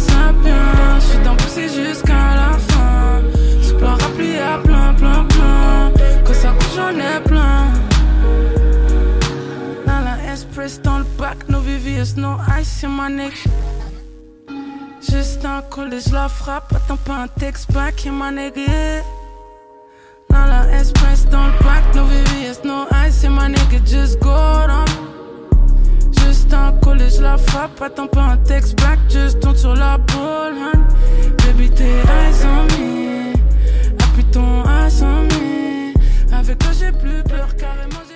sapiens. J'suis dans pousser jusqu'à la fin. Ce plat rempli à plein, plein, plein. Quand ça coûte, j'en ai plein. Dans la Express, dans le bac, no VVS, no ice, c'est ma nigga. Juste un collège, la frappe, attends pas un texte back, y'a ma nigga. Dans la Express, dans le bac, no VVS, no ice, c'est ma nigga, just go down. Juste un collège, la frappe, attends pas un texte back, just tourne sur la boule, hein. Baby, t'es eyes on me, appuie ton eyes on me. Avec toi j'ai plus peur, carrément j'ai